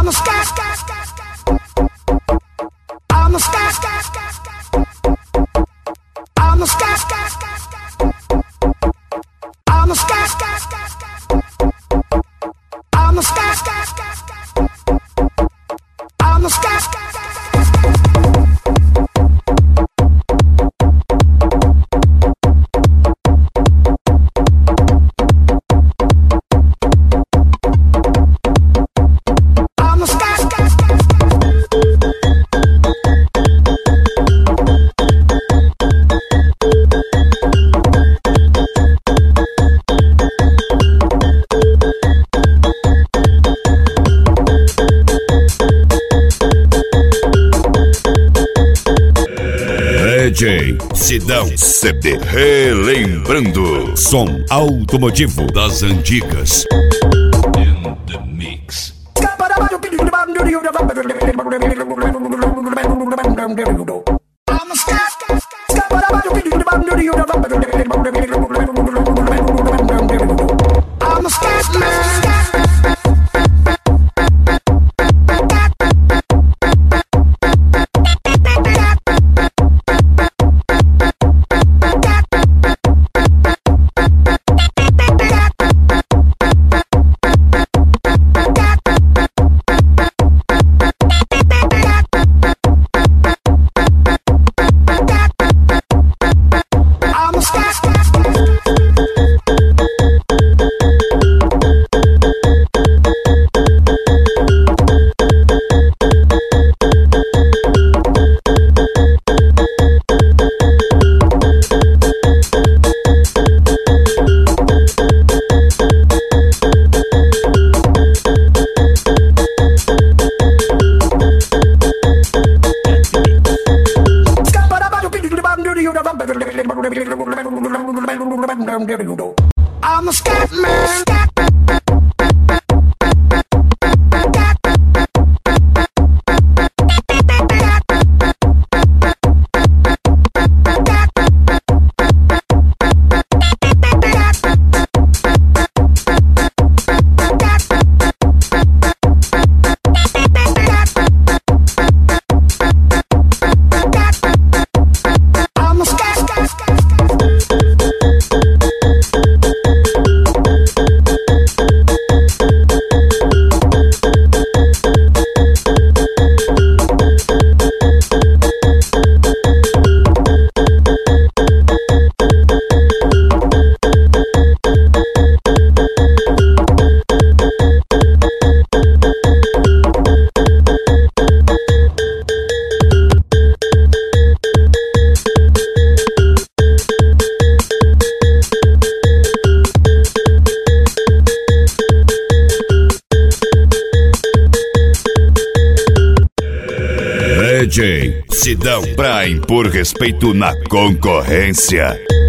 I'm a scat. I'm a scat. I'm a scat. I'm a scat. I'm a scat. I'm a scat. DJ Sidão CD, relembrando som automotivo das antigas. In the mix. I'm a scat man. DJ Sidão pra impor respeito na concorrência.